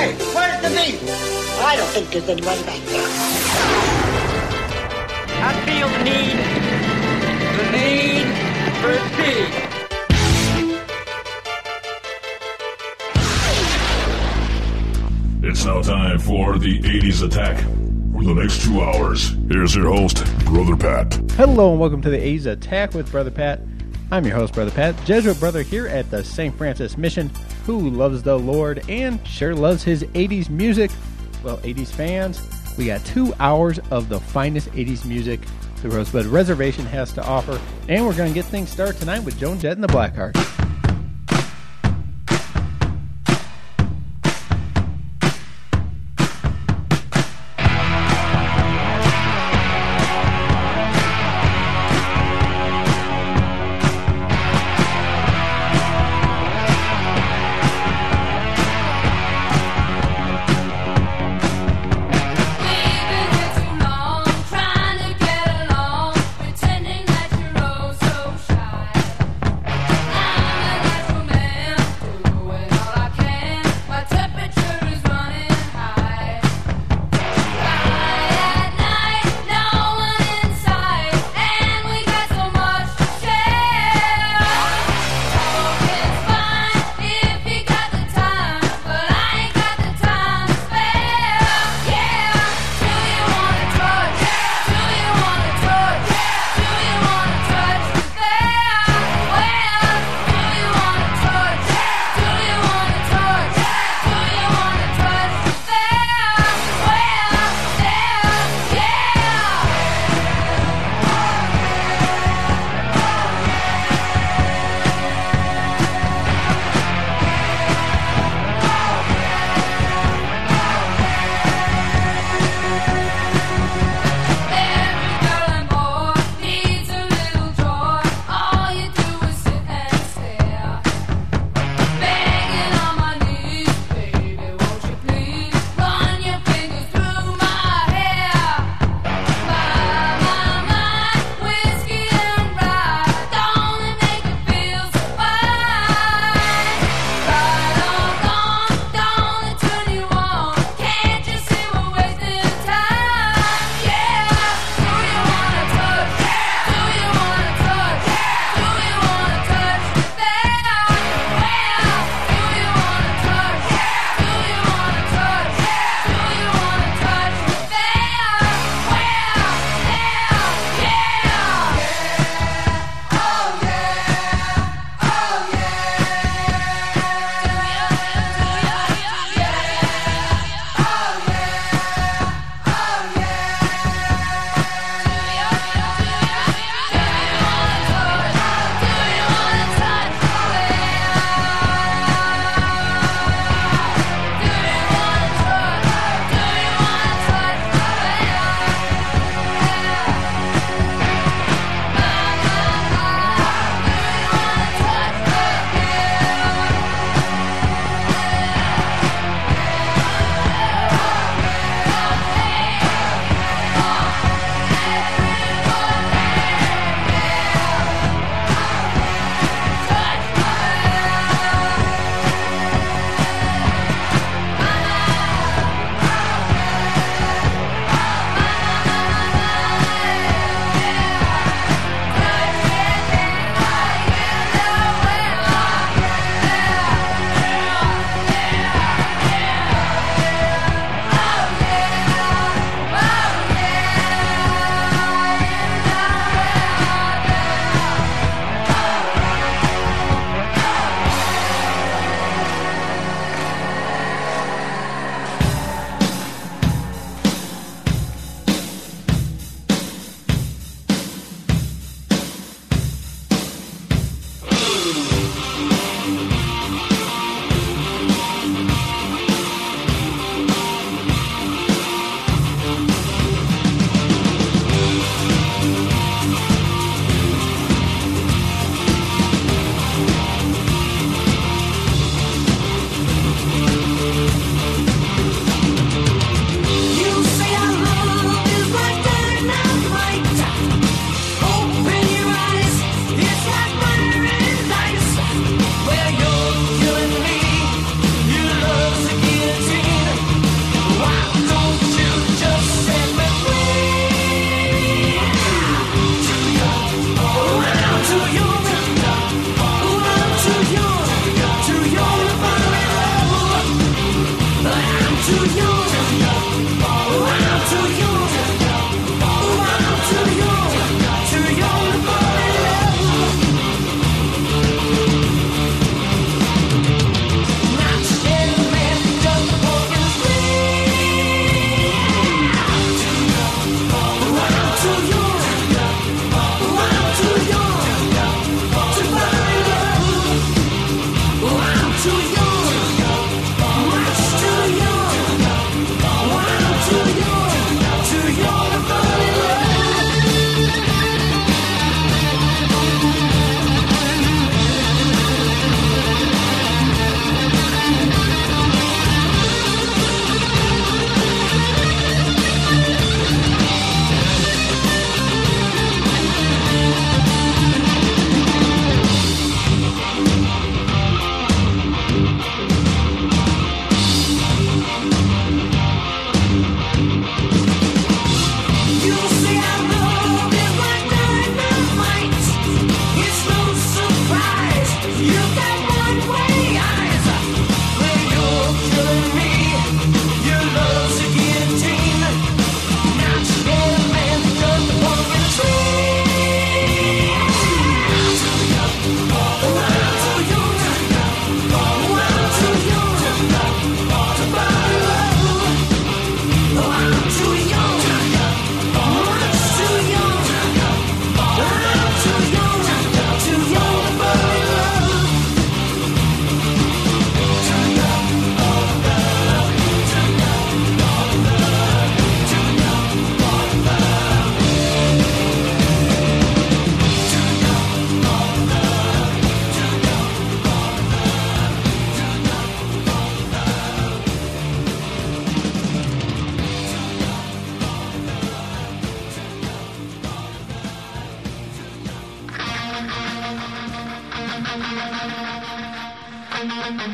Hey, where's the beef? I don't think there's anybody back there. I feel the need for speed. It's now time for the 80s Attack. For the next 2 hours, here's your host, Brother Pat. Hello and welcome to the 80s Attack with Brother Pat. I'm your host, Brother Pat, Jesuit brother here at the St. Francis Mission, who loves the Lord and sure loves his 80s music. Well, 80s fans, we got 2 hours of the finest 80s music the Rosebud Reservation has to offer, and we're going to get things started tonight with Joan Jett and the Blackhearts. Pretending that you're oh so shy.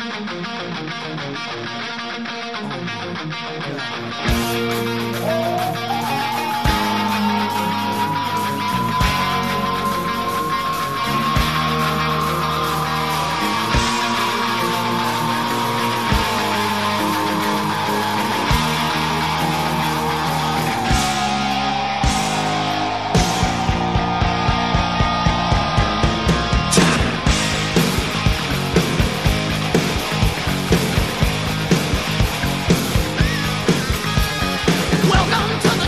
Welcome to the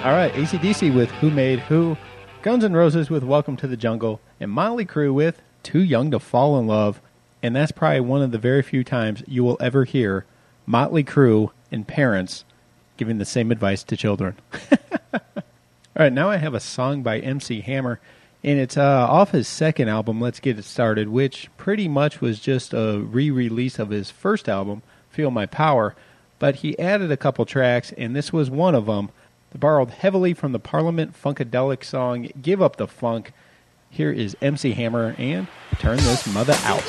All right, AC/DC with Who Made Who, Guns N' Roses with Welcome to the Jungle, and Motley Crue with Too Young to Fall in Love. And that's probably one of the very few times you will ever hear Motley Crue and parents giving the same advice to children. All right, now I have a song by MC Hammer, and it's off his second album, Let's Get It Started, which pretty much was just a re-release of his first album, Feel My Power, but he added a couple tracks, and this was one of them. They borrowed heavily from the Parliament Funkadelic song Give Up the Funk. Here is MC Hammer and Turn This Mother Out.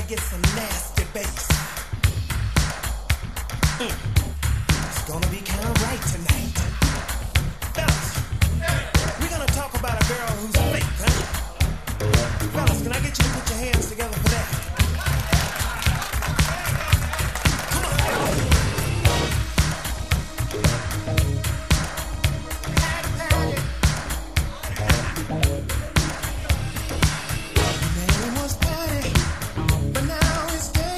get some nasty bass. It's gonna be kind of right tonight. Fellas, we're gonna talk about a girl who's fake, huh? Fellas, can I get you to put your hands together for that? Come on. Name was Patty, but now it's dead.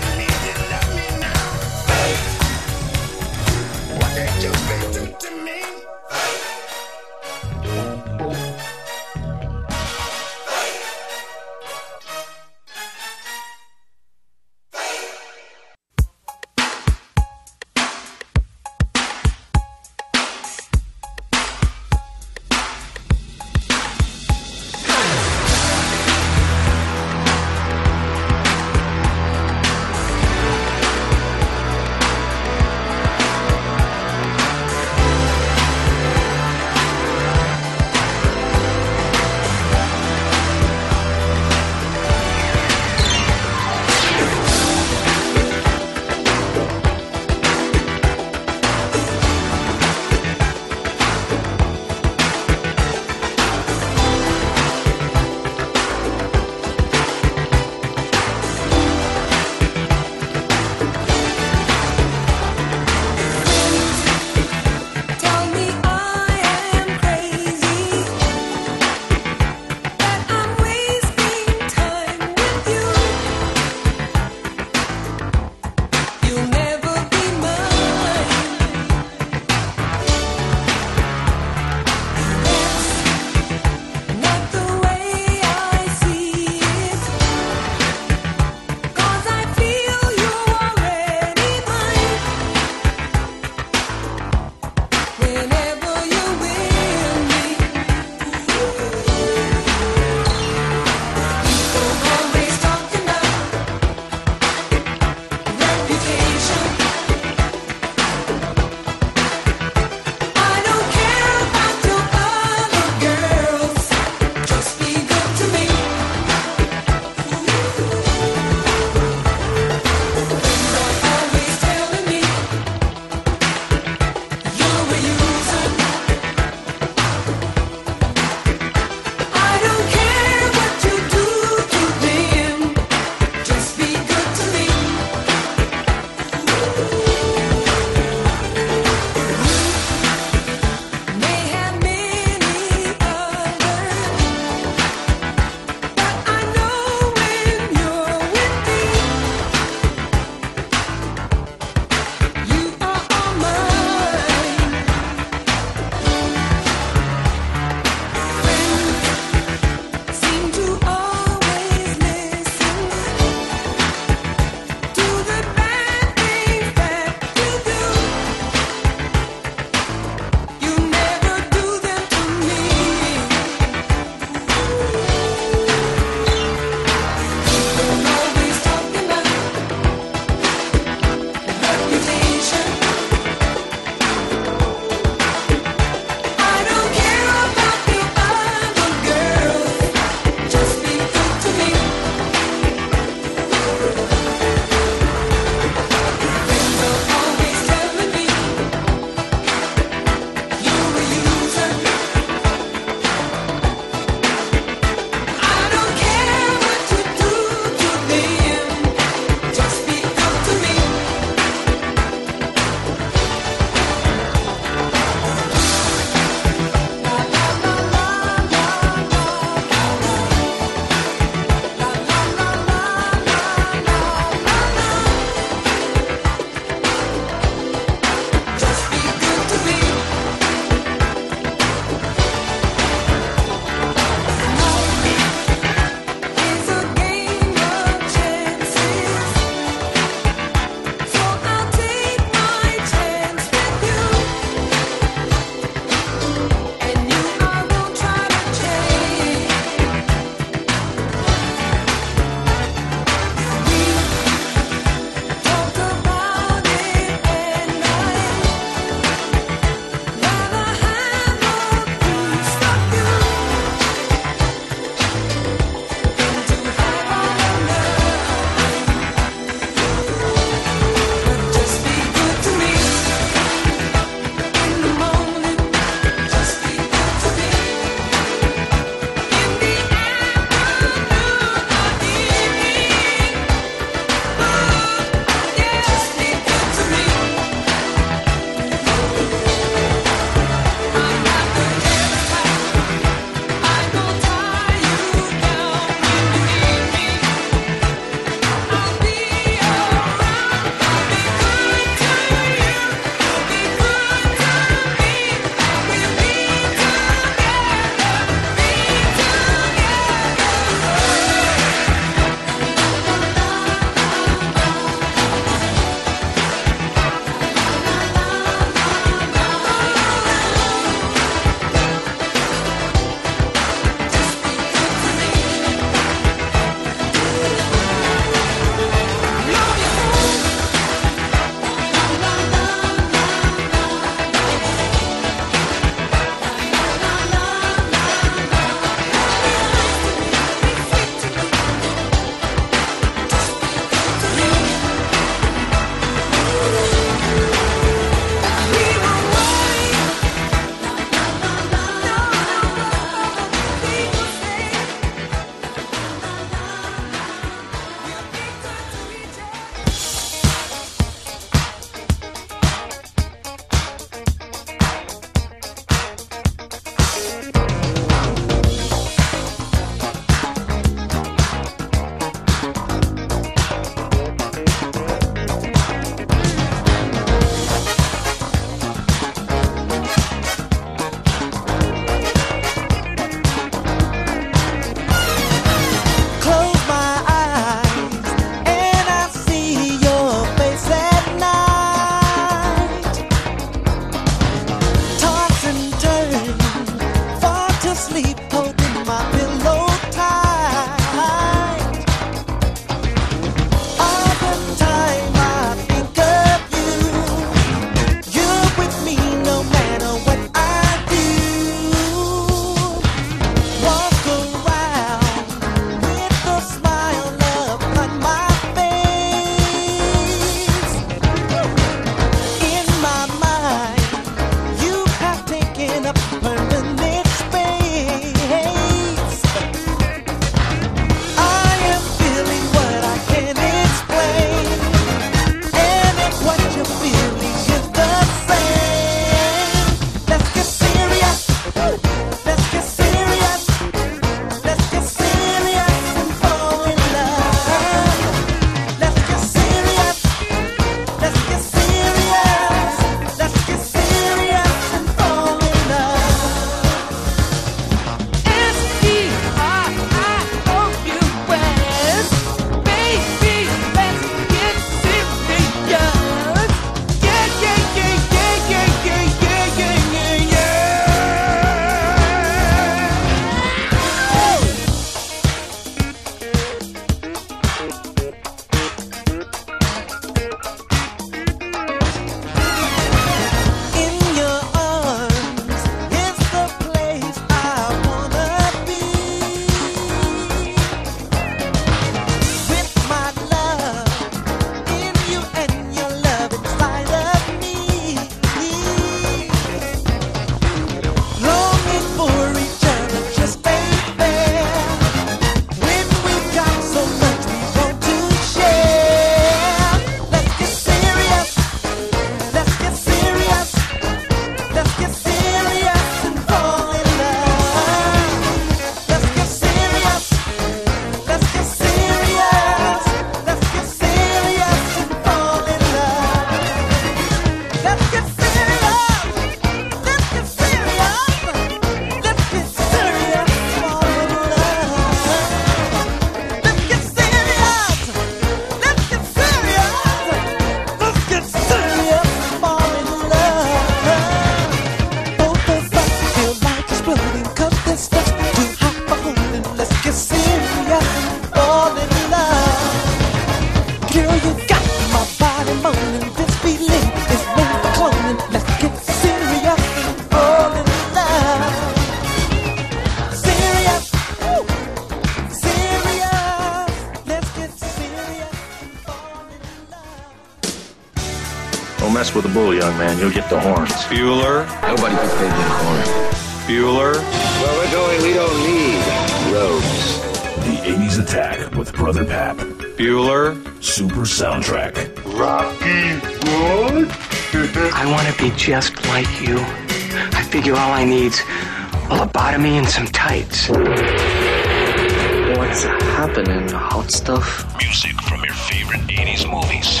Don't mess with the bull, young man. You'll get the horns. Bueller. Nobody can pay me a horn. Bueller. Where we're going, we don't need roads. The 80s Attack with Brother Pap. Bueller. Super Soundtrack. Rocky Road? I want to be just like you. I figure all I need's a lobotomy and some tights. What's happening, hot stuff? Music from your favorite 80s movies.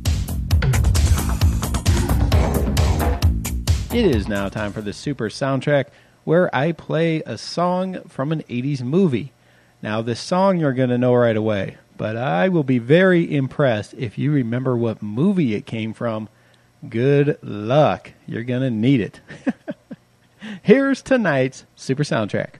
It is now time for the Super Soundtrack, where I play a song from an 80s movie. Now, this song you're going to know right away, but I will be very impressed if you remember what movie it came from. Good luck. You're going to need it. Here's tonight's Super Soundtrack.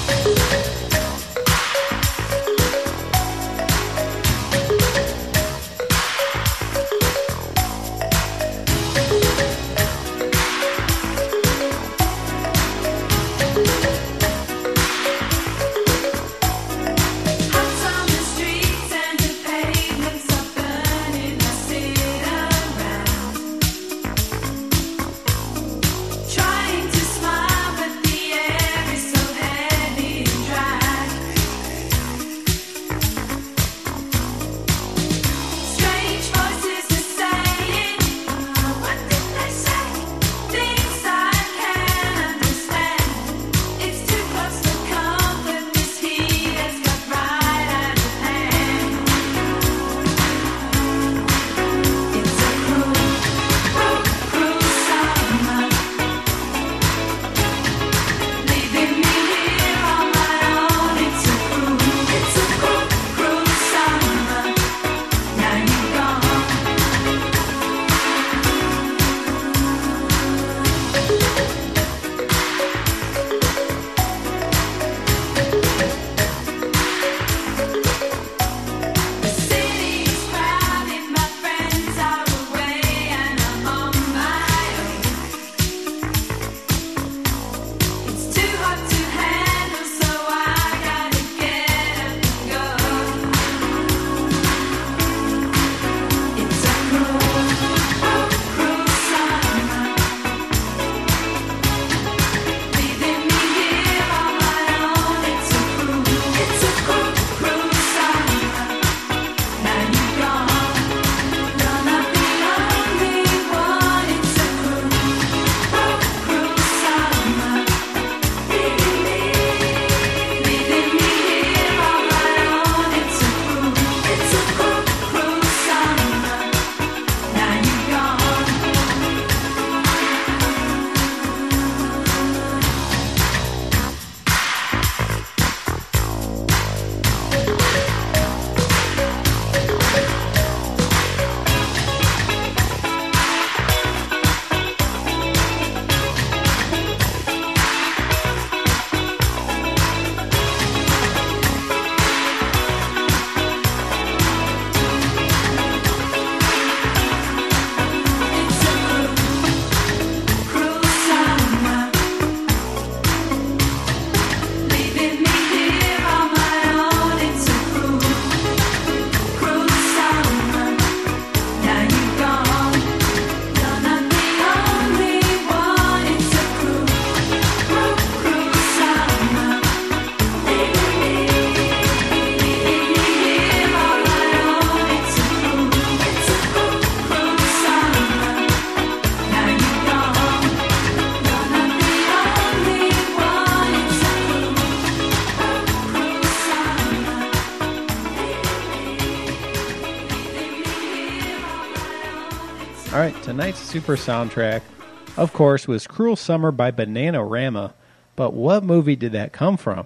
All right, tonight's Super Soundtrack, of course, was Cruel Summer by Bananarama. But what movie did that come from?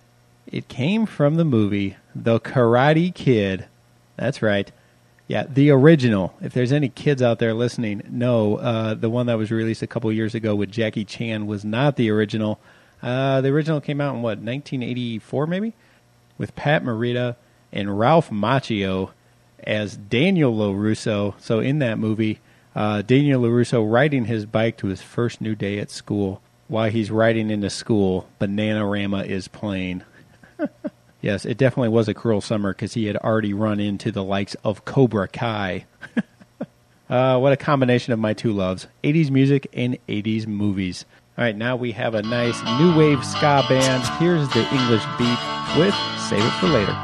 It came from the movie The Karate Kid. That's right. Yeah, the original. If there's any kids out there listening, no, the one that was released a couple years ago with Jackie Chan was not the original. The original came out in, 1984 maybe? With Pat Morita and Ralph Macchio as Daniel LaRusso. So in that movie, Daniel LaRusso riding his bike to his first new day at school. While he's riding into school, Bananarama is playing. Yes, it definitely was a cruel summer because he had already run into the likes of Cobra Kai. What a combination of my two loves, 80s music and 80s movies. All right, now we have a nice new wave ska band. Here's the English Beat with Save It For Later.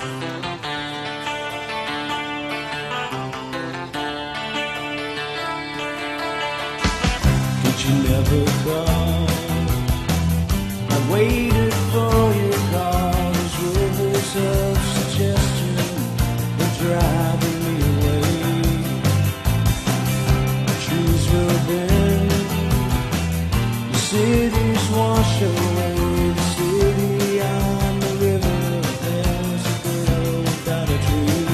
You never called. I waited for your call. These rivers of suggestion were driving me away. The trees will bend, the cities wash away. The city on the river, there's a girl without a dream.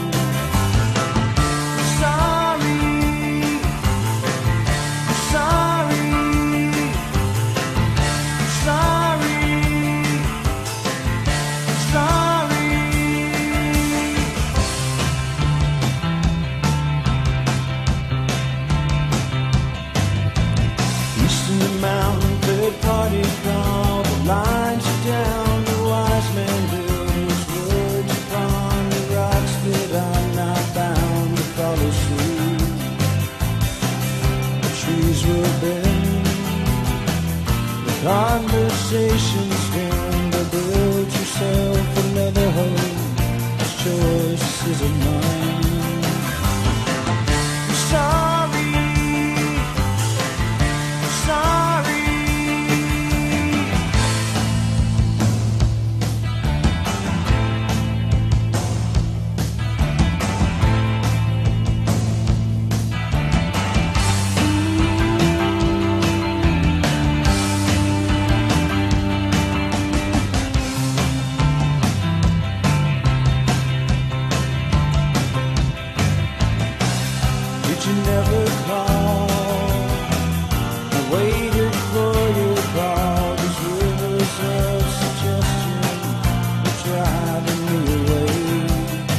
Party call, the lines are down, the wise man builds words upon the rocks that I'm not bound to follow suit. The trees will bend, the conversations end, but build yourself another home, this choice isn't mine. Sorry, sorry. You never called. I waited for your call. These rivers of suggestion were driving me away.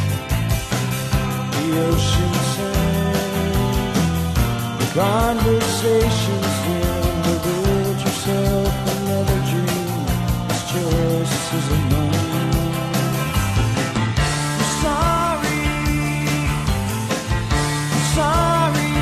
The ocean sang, the conversations dim. But build yourself another dream. This choice isn't mine. I'm sorry, I'm sorry.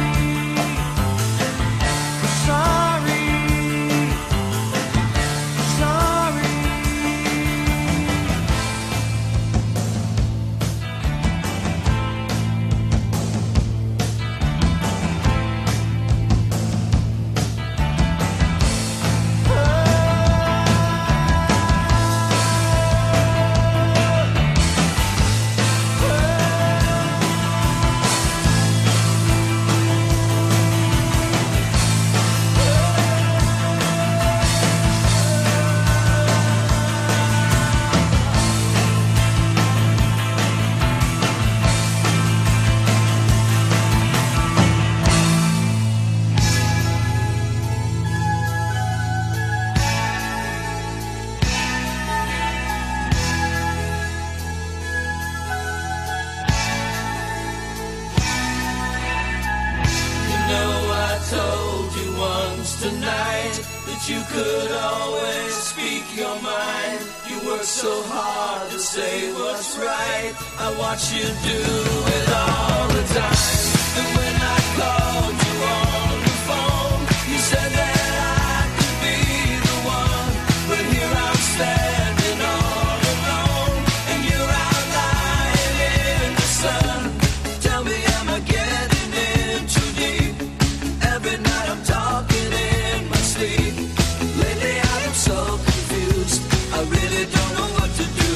You could always speak your mind. You work so hard to say what's right. I watch you do it all the time. And when I called you on the phone, you said that I could be the one. But here I'm standing all alone, and you're out lying in the sun. Tell me, am I getting in too deep? Every night I'm talking in my sleep. Lately I am so confused, I really don't know what to do.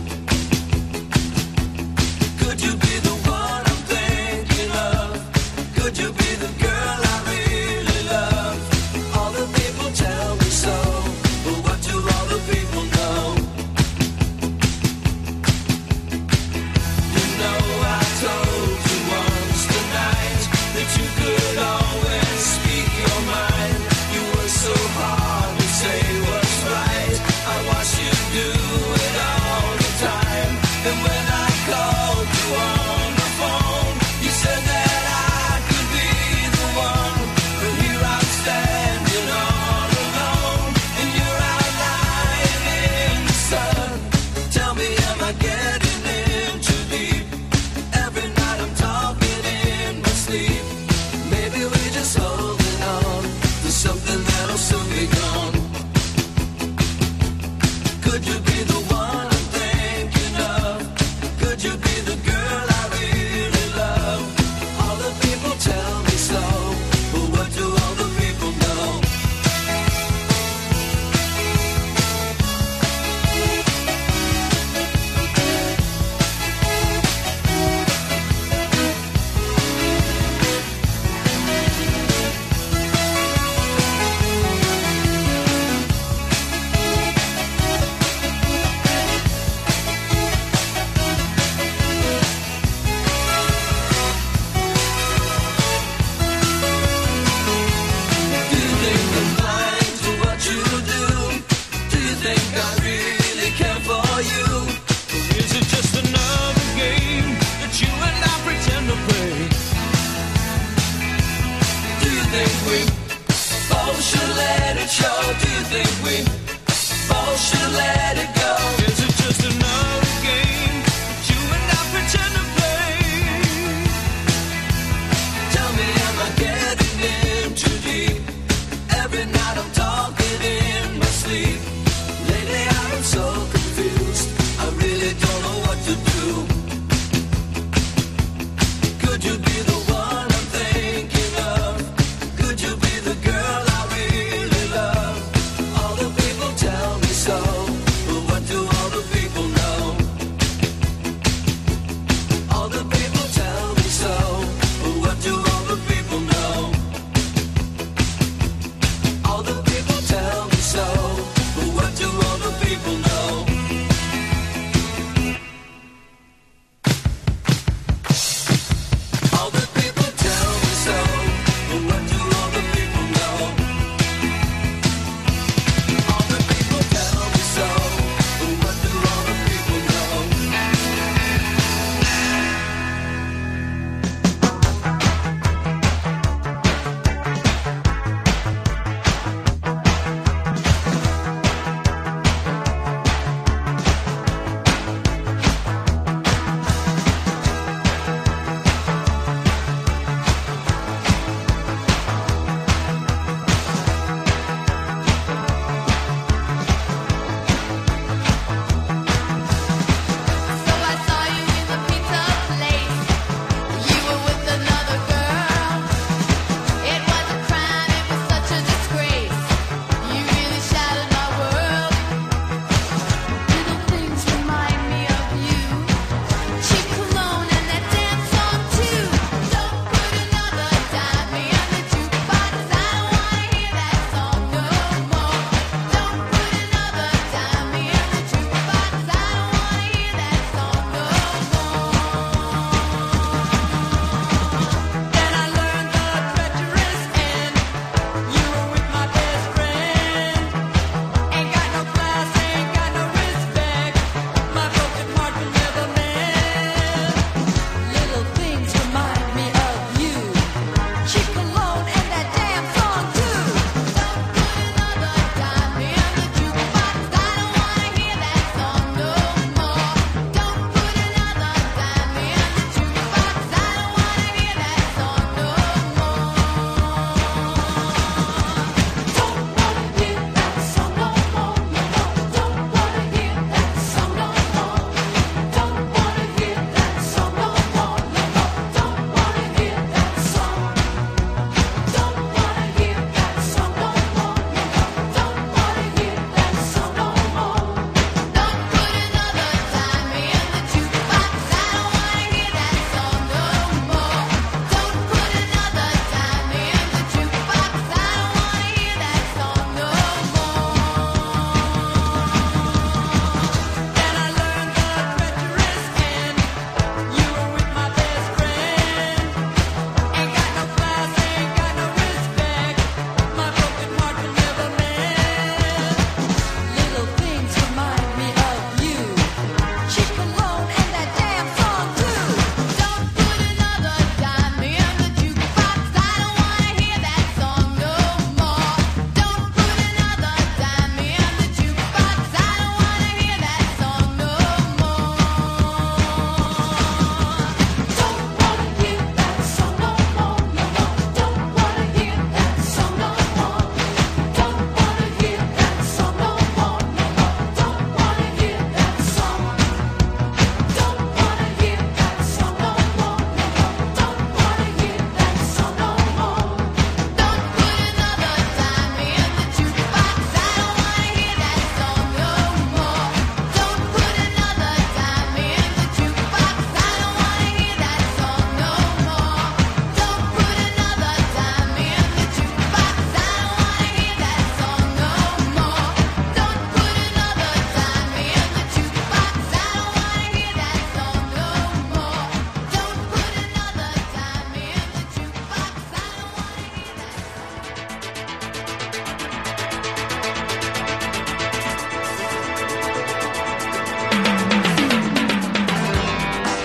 Could you be the one I'm thinking of? Could you be the girl I really love? All the people tell me so, but what do all the people know? You know I told you once tonight that you could always speak your mind. You were so hard to say what's right. I watch you do it all the time. And when I called you on the phone, you said that I could be the one. But here I'm standing all alone, and you're out lying in the sun. Tell me, am I getting in too deep? Every night I'm talking in my sleep. Maybe we're just holding on to something that'll soon be gone. Could you be the one I'm thinking of?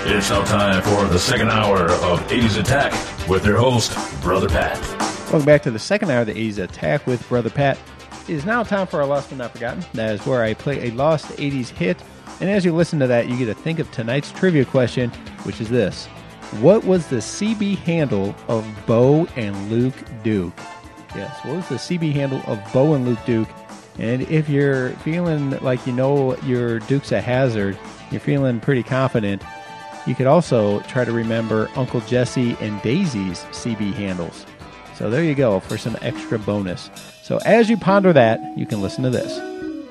It's now time for the second hour of 80s Attack with their host, Brother Pat. Welcome back to the second hour of the 80s Attack with Brother Pat. It is now time for our Lost But Not Forgotten. That is where I play a lost 80s hit. And as you listen to that, you get to think of tonight's trivia question, which is this. What was the CB handle of Bo and Luke Duke? Yes, what was the CB handle of Bo and Luke Duke? And if you're feeling like you know your Duke's a hazard, you're feeling pretty confident, you could also try to remember Uncle Jesse and Daisy's CB handles. So there you go for some extra bonus. So as you ponder that, you can listen to this.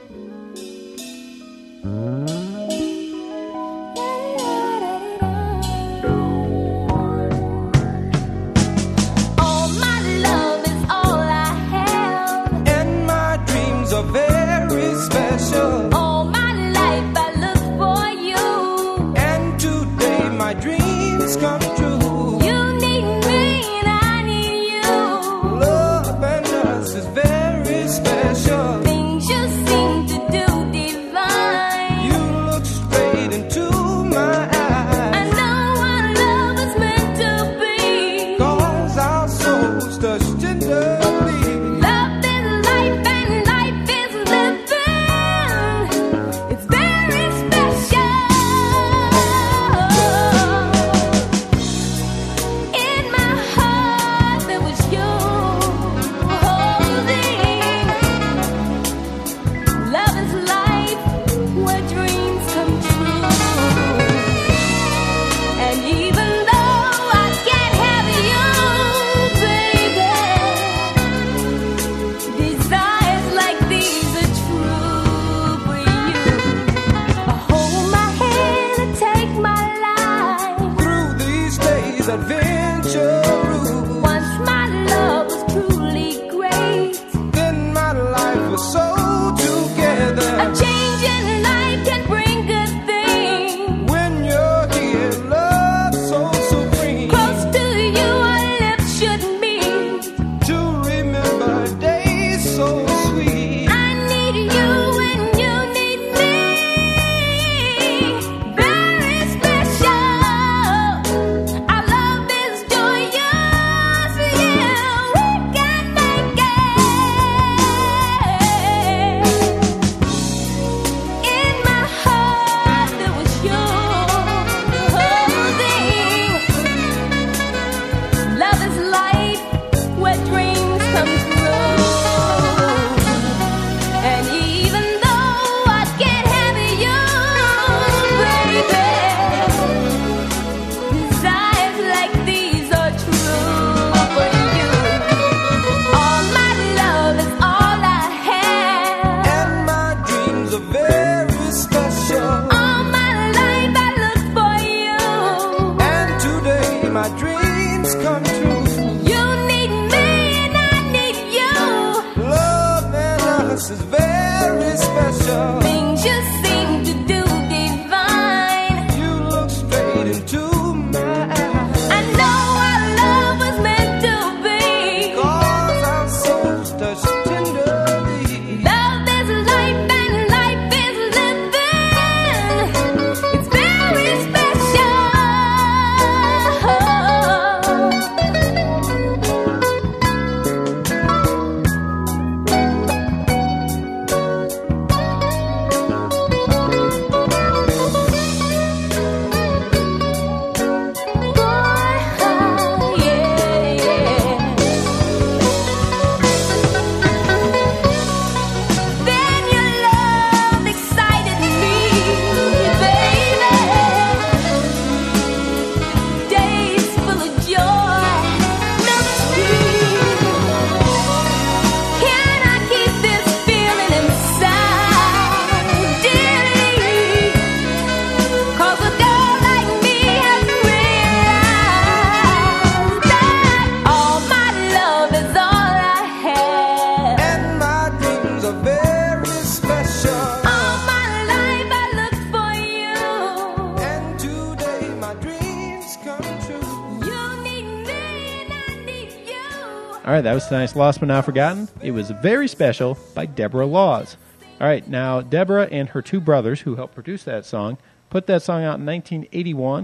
All right, that was tonight's Lost But Not Forgotten. It was Very Special by Deborah Laws. All right, now Deborah and her two brothers, who helped produce that song, put that song out in 1981.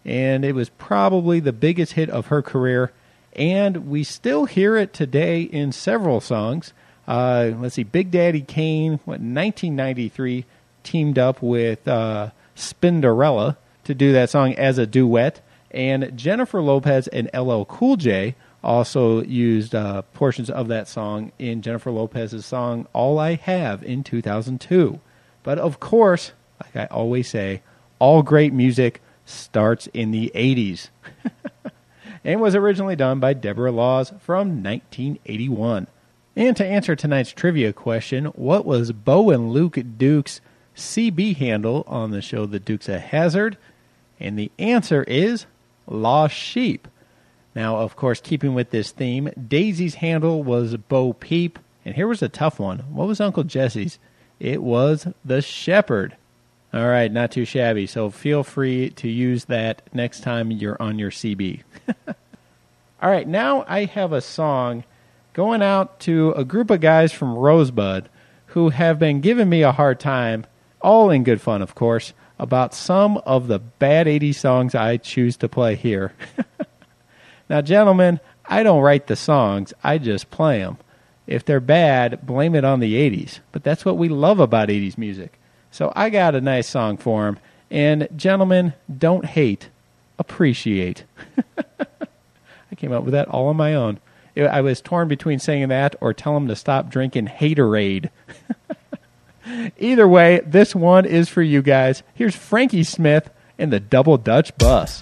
and it was probably the biggest hit of her career, and we still hear it today in several songs. Let's see, Big Daddy Kane, 1993, teamed up with Spinderella to do that song as a duet, and Jennifer Lopez and LL Cool J also used portions of that song in Jennifer Lopez's song All I Have in 2002. But of course, like I always say, all great music starts in the 80s. And was originally done by Deborah Laws from 1981. And to answer tonight's trivia question, what was Bo and Luke Duke's CB handle on the show The Dukes of Hazzard? And the answer is Lost Sheep. Now, of course, keeping with this theme, Daisy's handle was Bo Peep. And here was a tough one. What was Uncle Jesse's? It was The Shepherd. All right, not too shabby. So feel free to use that next time you're on your CB. All right, now I have a song going out to a group of guys from Rosebud who have been giving me a hard time, all in good fun, of course, about some of the bad 80s songs I choose to play here. Now, gentlemen, I don't write the songs, I just play them. If they're bad, blame it on the 80s. But that's what we love about 80s music. So I got a nice song for them. And, gentlemen, don't hate, appreciate. I came up with that all on my own. I was torn between saying that or tell them to stop drinking Haterade. Either way, this one is for you guys. Here's Frankie Smith and the Double Dutch Bus.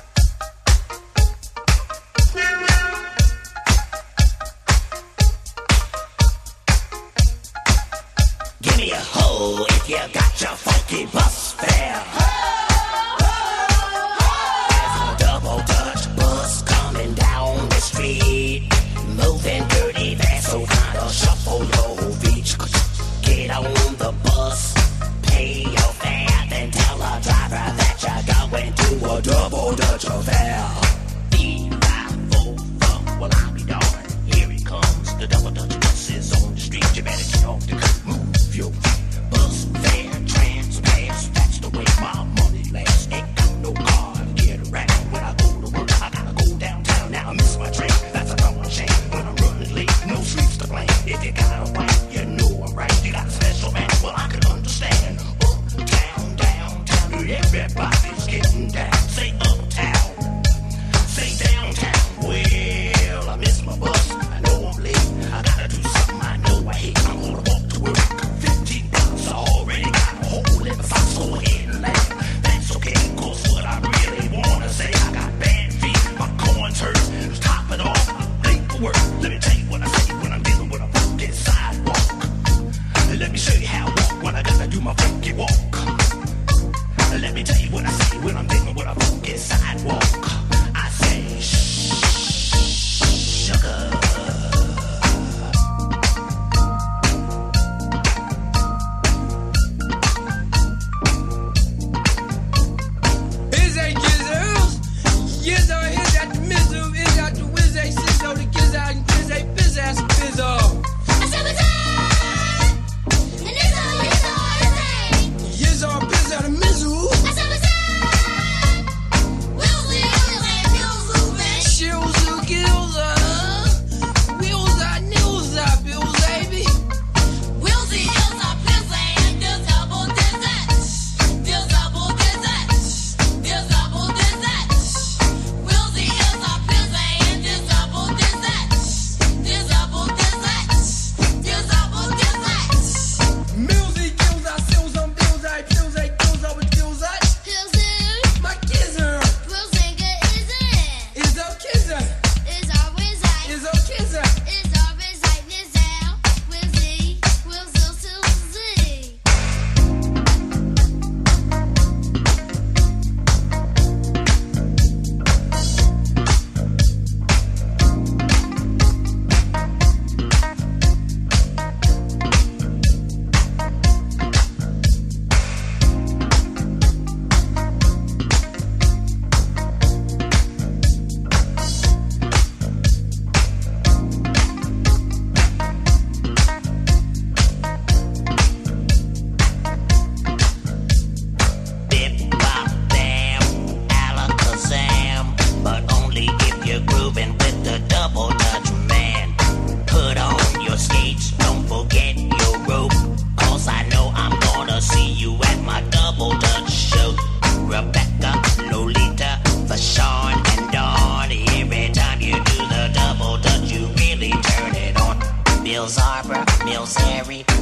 Give me a hoe if you got your funky bus fare. There's a double Dutch bus coming down the street, moving dirty fast, so kinda shuffle your feet. Get on the bus, pay your fare, then tell the driver that you're going to a double Dutch affair. Well, I'll be darned. Here he comes. The double Dutch bus is on the street. You better get off the curb, move your feet. Bus fare, transpass, that's the way my money lasts. Ain't got no car to get around. When I go to work, I gotta go downtown. Now I miss my train, that's a dumb shame. When I'm running late, no sleeps to blame. If you got a wife, you know I'm right. You got a special man, well, I can understand. Uptown, downtown, everybody's getting down. Say uptown, say downtown. Well, I miss my bus, I know I'm late. I gotta do something I know I hate. I'm gonna walk to work. 15 bucks, I already got a hole in the fox, go ahead and laugh. That's okay, cause what I really wanna say, I got bad feet, my corns hurt. To top it off, I'm late for work. Let me tell you what I say when I'm dealing with a funky sidewalk. Let me show you how I walk when I gotta do my funky walk. Let me tell you what I say when I'm dealing with a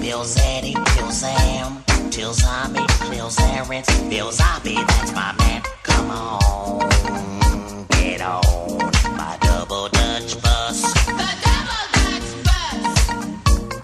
Bill Zaddy, Bill Zam, Till Zombie, Bill Zarens, Bill Zombie, that's my man. Come on, get on my double Dutch bus. The double Dutch bus.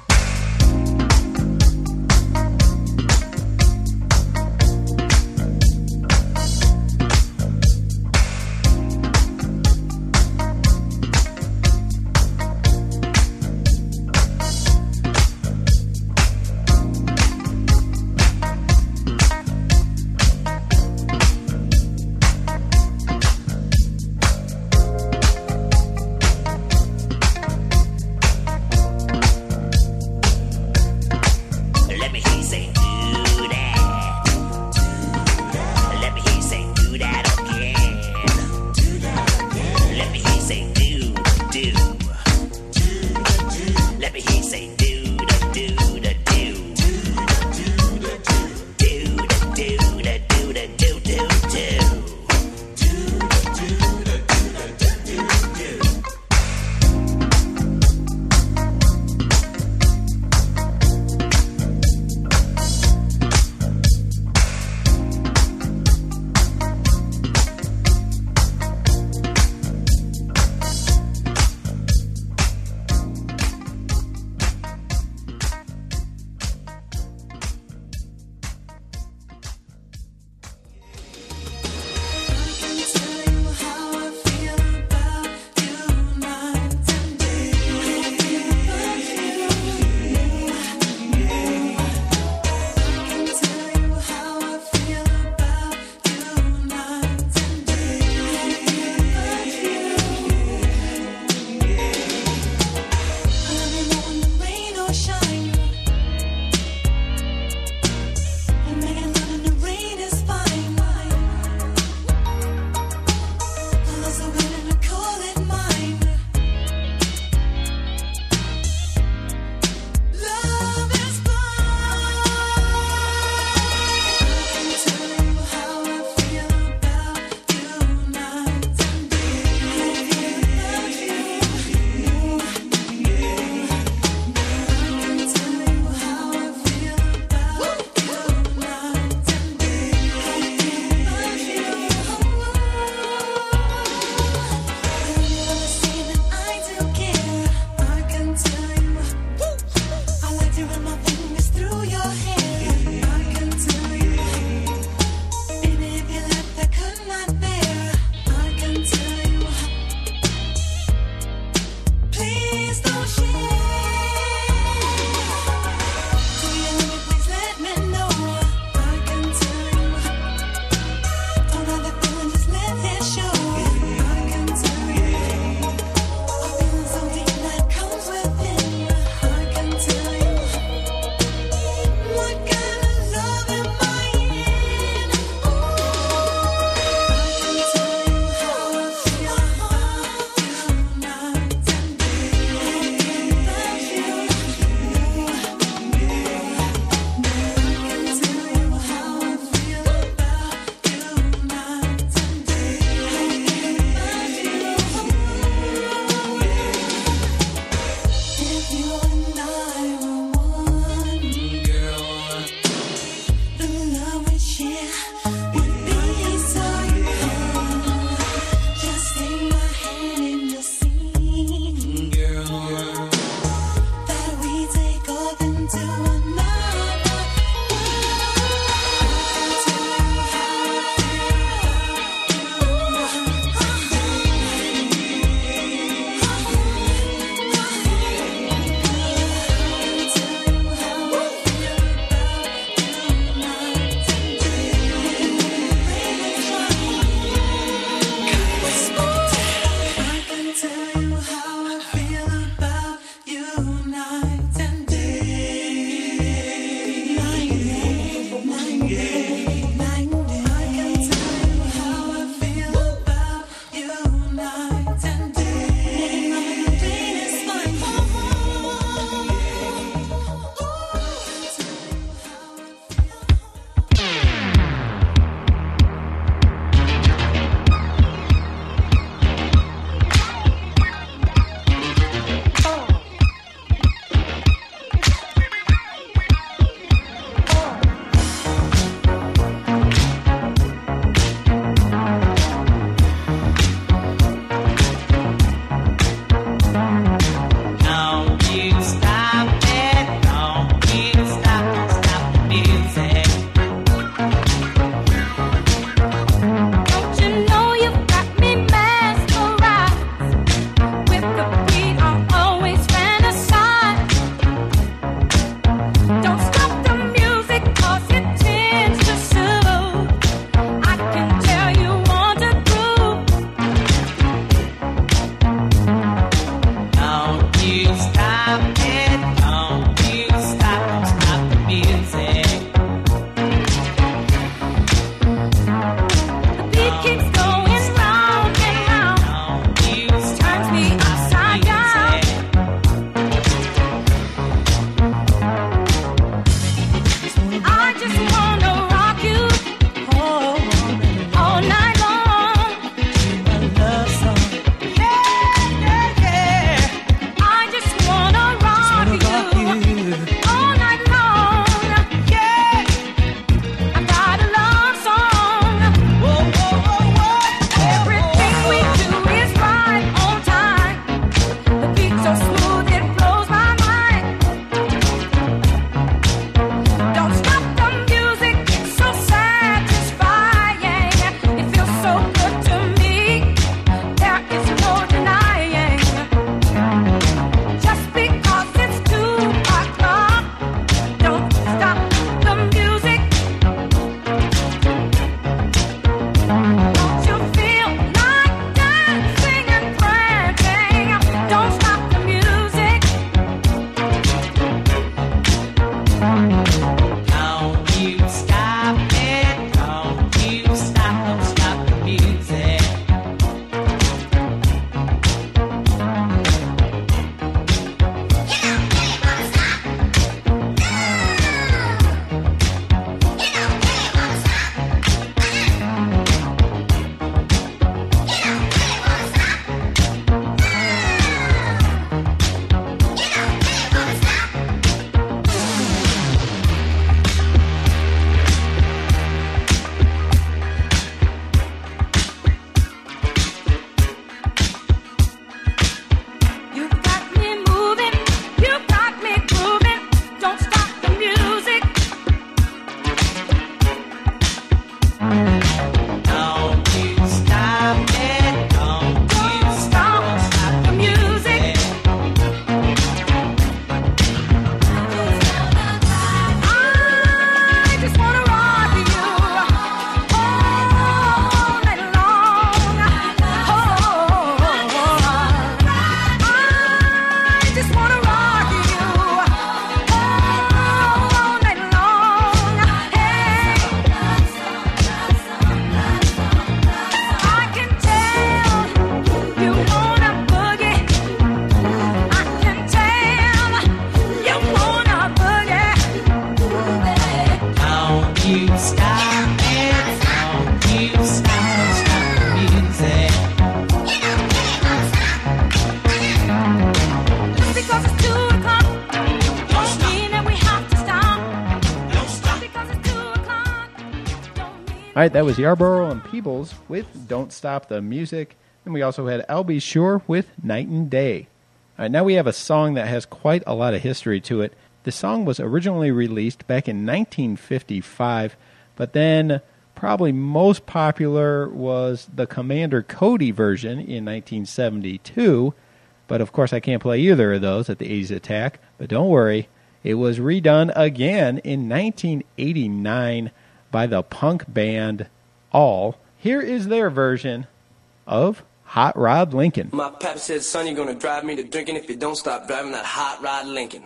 All right, that was Yarborough and Peebles with Don't Stop the Music. And we also had Albie Shore with Night and Day. All right, now we have a song that has quite a lot of history to it. The song was originally released back in 1955, but then probably most popular was the Commander Cody version in 1972. But of course I can't play either of those at the 80s Attack. But don't worry, it was redone again in 1989 by the punk band All. Here is their version of Hot Rod Lincoln. My papa said, son, you're gonna drive me to drinking if you don't stop driving that Hot Rod Lincoln.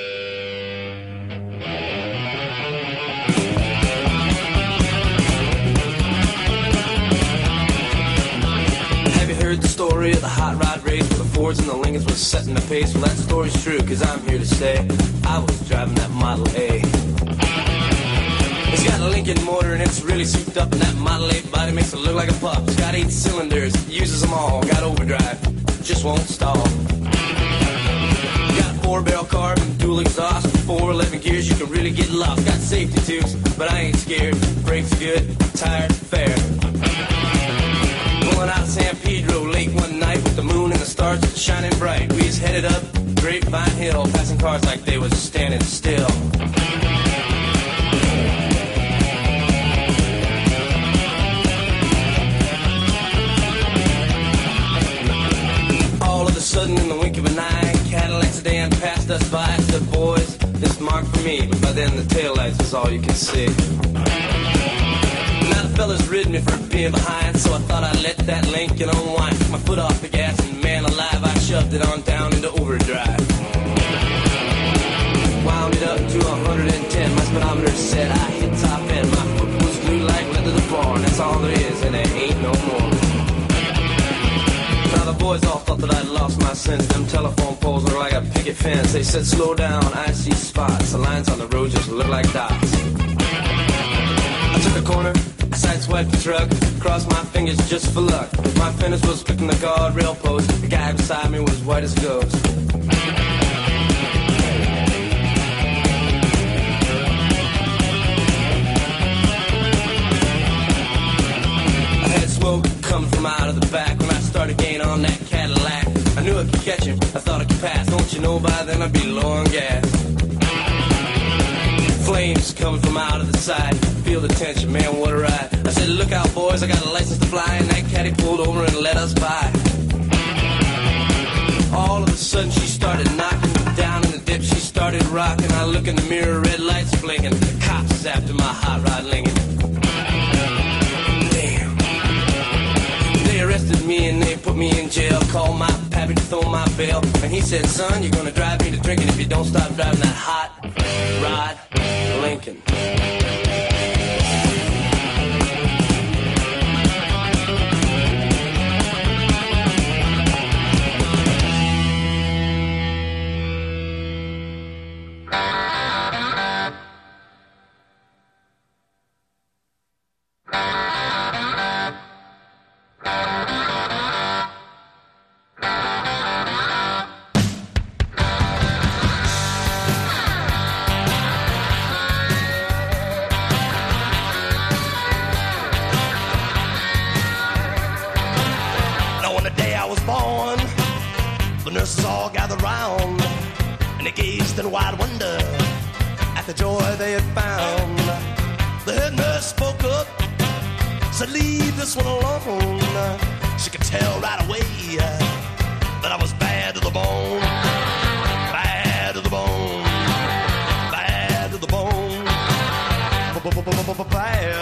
Have you heard the story of the Hot Rod race where the Fords and the Lincolns was setting the pace? Well, that story's true, cause I'm here to say I was driving that Model A. It's got a Lincoln motor and it's really souped up, and that Model A body makes it look like a pup. It's got 8 cylinders, uses them all, got overdrive, just won't stall. Got a 4-barrel carb and dual exhaust, 411 gears, you can really get lost. Got safety tubes, but I ain't scared. Brakes good, tire fair. Pulling out of San Pedro late one night with the moon and the stars shining bright. We just headed up Grapevine Hill, passing cars like they was standing still. Sudden in the wink of an eye, Cadillac sedan passed us by. I said, boys, this marked for me, but by then the taillights was all you could see. Now the fellas rid me for being behind, so I thought I'd let that Lincoln unwind. Took my foot off the gas and man alive, I shoved it on down into overdrive. Wound it up to 110, my speedometer said I hit top end. My foot was glued like lead to the floor, and that's all there is, and there ain't no more. Now the boys all thought that I'd lost my sense. Them telephone poles were like a picket fence. They said, slow down, I see spots. The lines on the road just look like dots. I took a corner, I sideswiped the truck, crossed my fingers just for luck. My finish was clicking the guardrail post. The guy beside me was white as a ghost. I had smoke coming from out of the back. When I started gaining on that Cadillac, I knew I could catch him, I thought I could pass. Don't you know by then I'd be low on gas. Flames coming from out of the side, feel the tension, man, what a ride. I said, look out boys, I got a license to fly. And that caddy pulled over and let us by. All of a sudden she started knocking me down in the dip. She started rocking, I look in the mirror, red lights blinking. The cops after my Hot Rod Lincoln. They arrested me and they put me in jail. Called my pappy to throw my bail. And he said, son, you're gonna drive me to drinking if you don't stop driving that Hot Rod Lincoln. nurses all gathered round, and they gazed in wide wonder at the joy they had found. The head nurse spoke up, said, leave this one alone. She could tell right away that I was bad to the bone. Bad to the bone. Bad to the bone. Bad.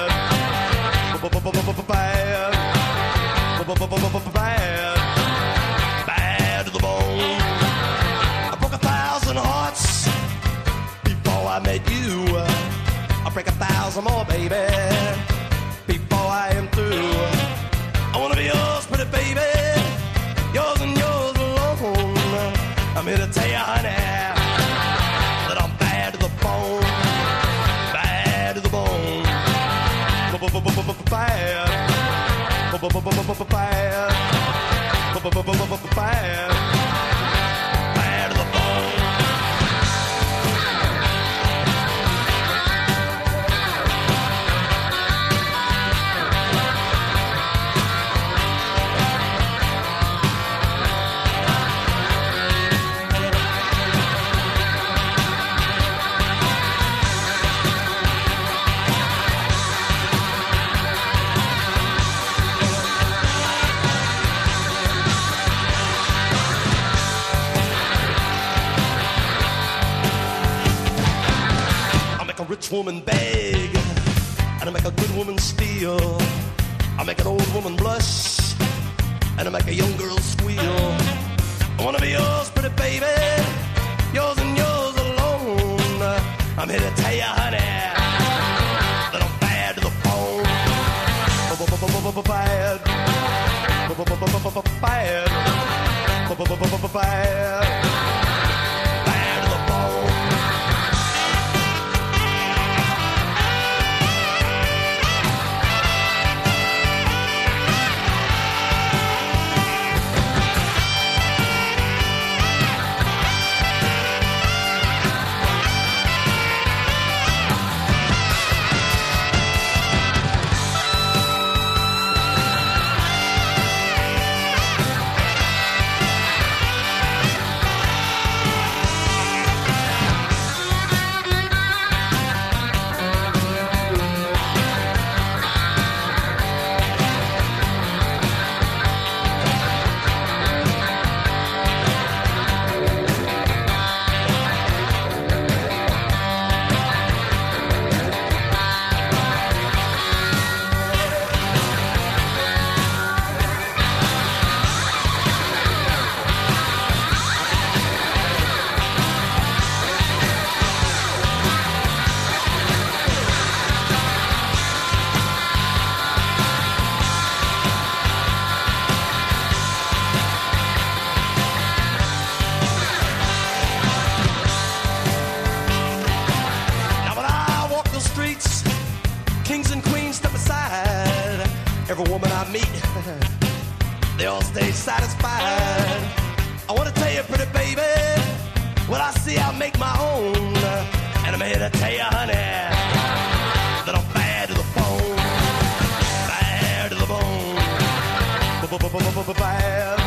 Bad. Bad to the bone. I broke 1,000 hearts before I met you. I'll break 1,000 more, baby, before I am through. I wanna be yours, pretty baby, yours and yours alone. I'm here to tell you, honey, that I'm bad to the bone. Bad to the bone. Bad. Bad. Bad. Bad to the bone. rich woman beg, and I make a good woman steal. I make an old woman blush, and I make a young girl squeal. I wanna be yours, pretty baby, yours and yours alone. I'm here to tell you, honey, that I'm bad to the bone. Bad. Bad. Bad to the bone. Every woman I meet, they all stay satisfied. I want to tell you, pretty baby, what I see I make my own. And I'm here to tell you, honey, that I'm bad to the bone. Bad to the bone. Bad.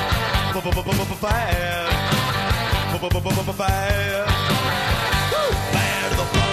Bad. Bad. Bad to the bone.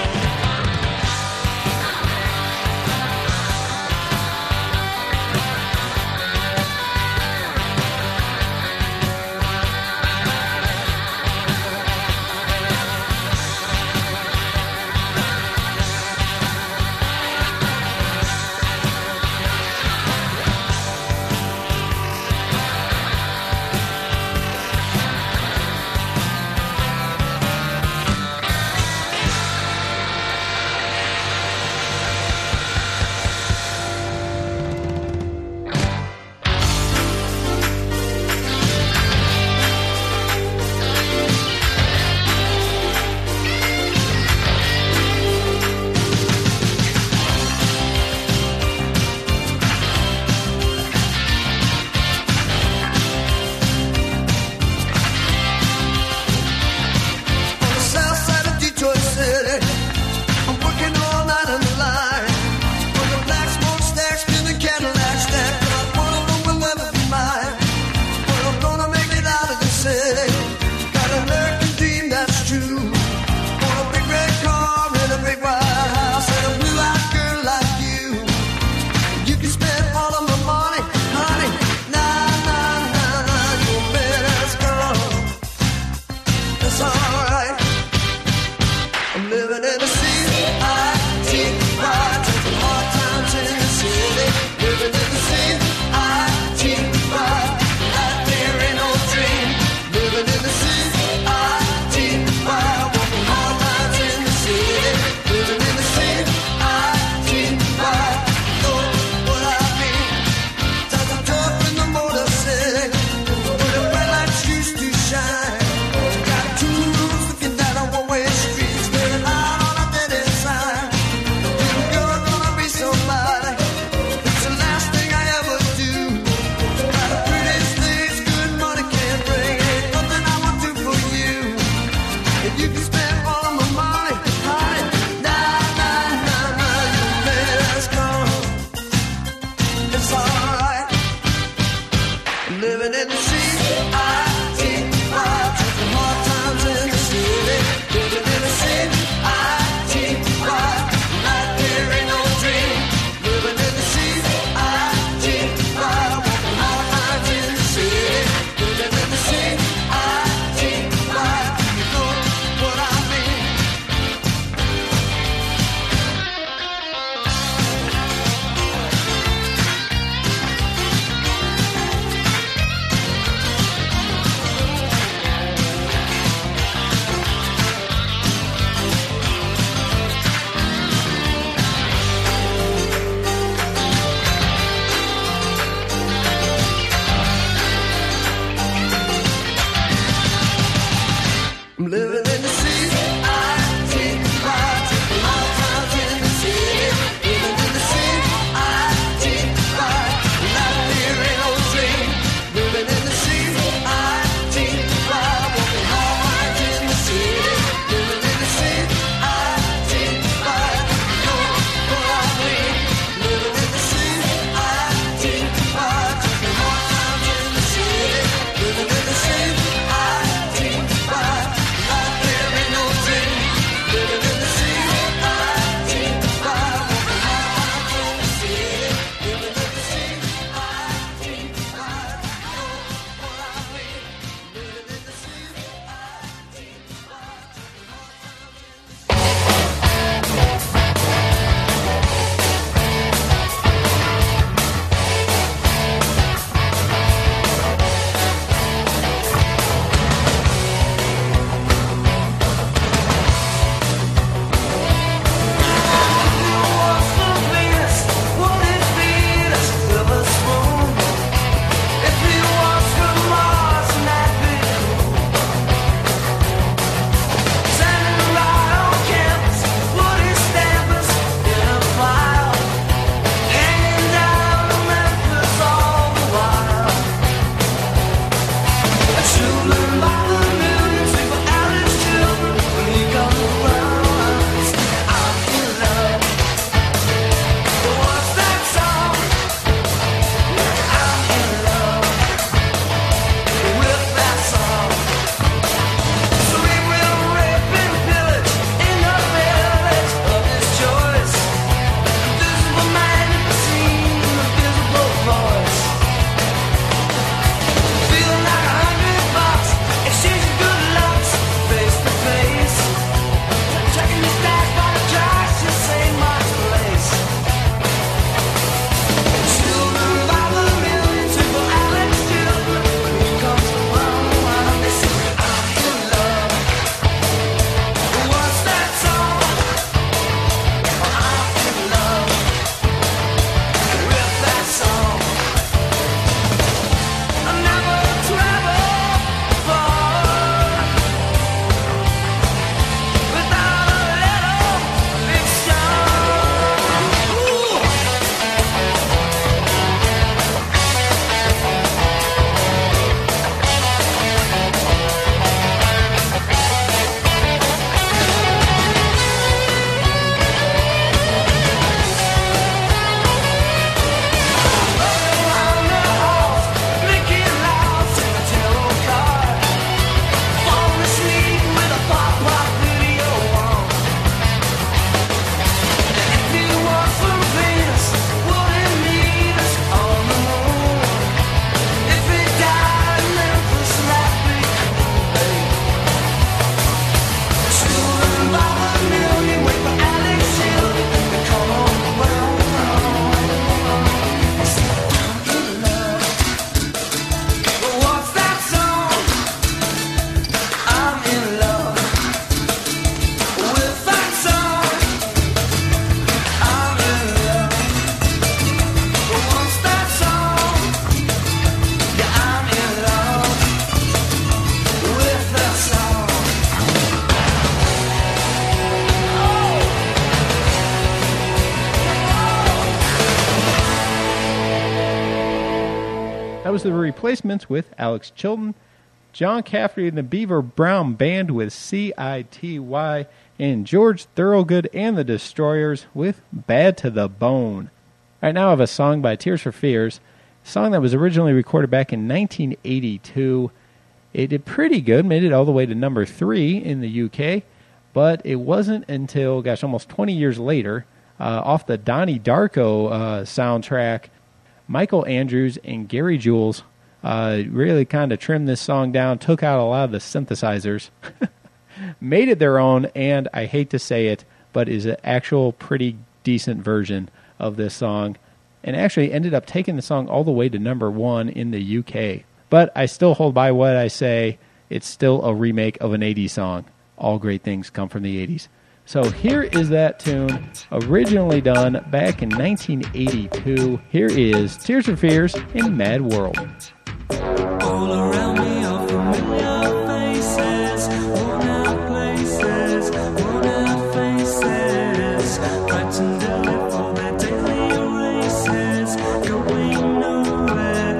That was the Replacements with Alex Chilton, John Cafferty and the Beaver Brown Band with CITY, and George Thorogood and the Destroyers with Bad to the Bone. All right, now I have a song by Tears for Fears, a song that was originally recorded back in 1982. It did pretty good, made it all the way to number 3 in the UK, but it wasn't until, almost 20 years later, off the Donnie Darko soundtrack, Michael Andrews and Gary Jules really kind of trimmed this song down, took out a lot of the synthesizers, made it their own, and I hate to say it, but is an actual pretty decent version of this song, and actually ended up taking the song all the way to number 1 in the UK. But I still hold by what I say, it's still a remake of an 80s song. All great things come from the 80s. So here is that tune, originally done back in 1982. Here is Tears for Fears in Mad World. All around me are familiar faces, worn out places, worn out faces, frightened to live for their daily races, going nowhere,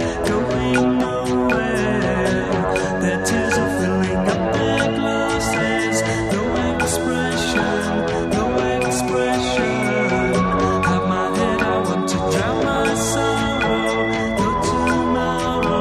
their tears are filling up their glasses, no expression, have my head, I want to drown my sorrow, no tomorrow.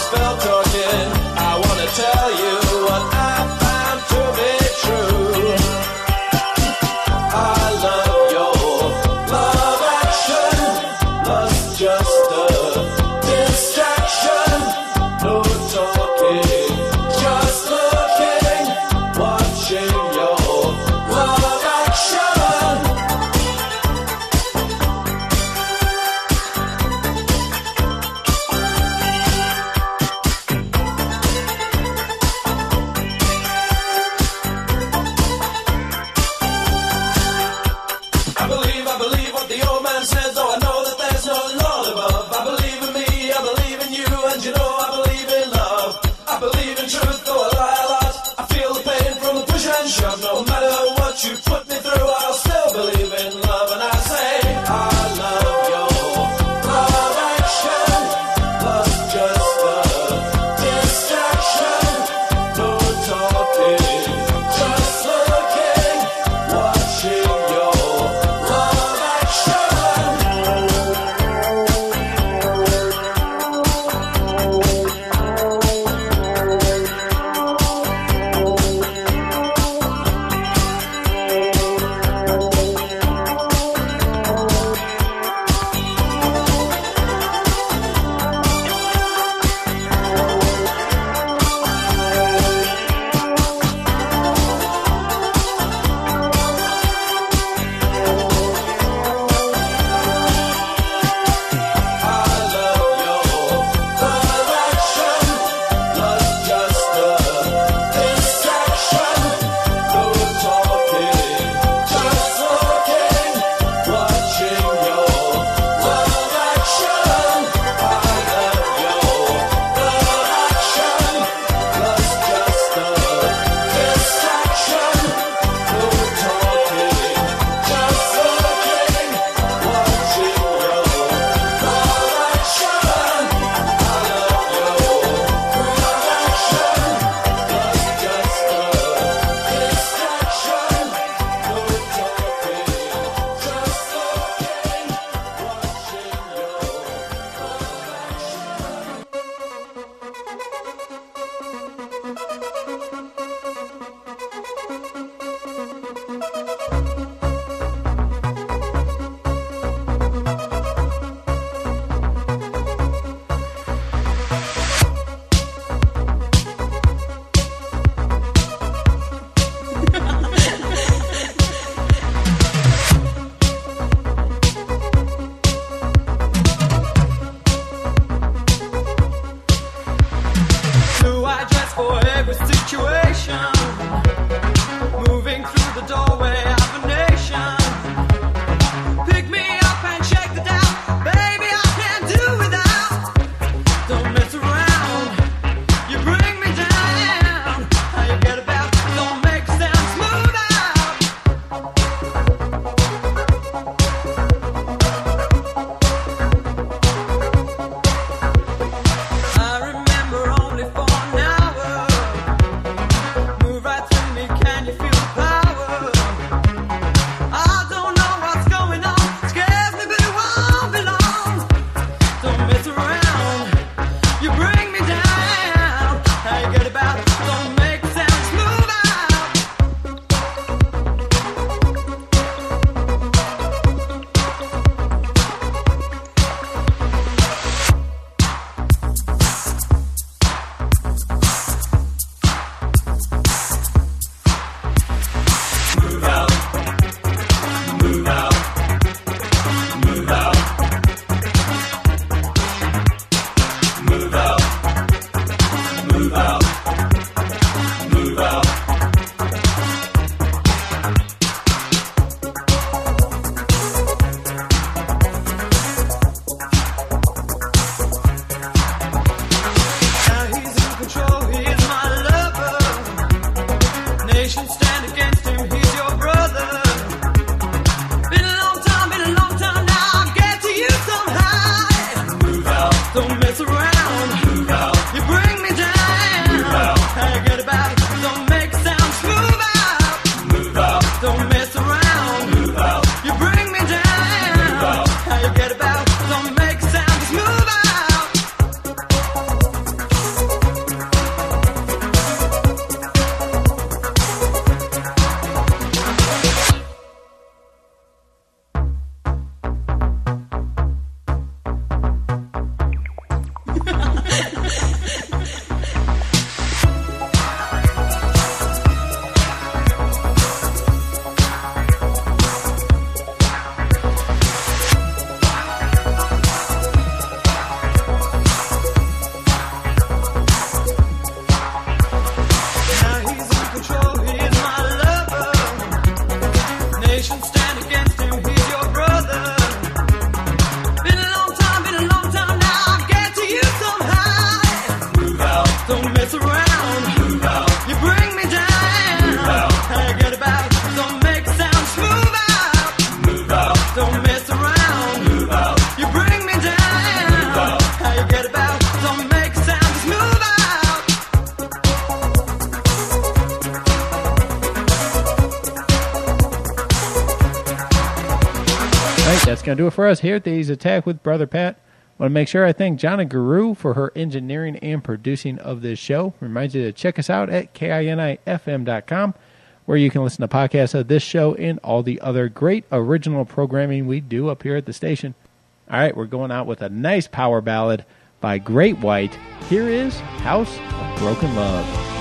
spell talking, I wanna tell you what I found to be true. I love your love action, love's just a distraction. No talking, just looking, watching your love action. I believe what the old man says, though I know that there's no Lord above. I believe in me, I believe in you, and you know I believe in love. I believe in truth, though I lie a lot. I feel the pain from the push and shove. No matter what you put me through, I'll still believe in love. And I say, I love your love action. Love's just a distraction. No talking, just looking, watching your love action. Blue eye dress for every situation, moving through the doorway of a nation. Pick me up and shake the down, baby, I can't do without. Don't mess around, you bring me down. How you get about, don't make a sound, smooth out. I remember only for an hour. Move right through me, can you feel the power? I don't know what's going on, scares me but it won't be long. Don't mess around, you bring me down. How you get about, don't make a sound, smooth out. Move out, move out, move out, move out, move out, move out. Now he's in control, he is my lover. Nations stand against him, he's your brother. Been a long time now, I'll get to you somehow. Move out, don't mess around. Move out, you bring me down. Move out, how you get about, don't make a sound, smooth out. Move out, don't mess around. Move out, you bring me down. Move out, how you get about, don't make a sound, just move out. going to do it for us here at the 80s Attack with Brother Pat. Want to make sure I thank Jonna Guru for her engineering and producing of this show. Remind you to check us out at KINIFM.com, where you can listen to podcasts of this show and all the other great original programming we do up here at the station. All right, we're going out with a nice power ballad by Great White. Here is House of Broken Love.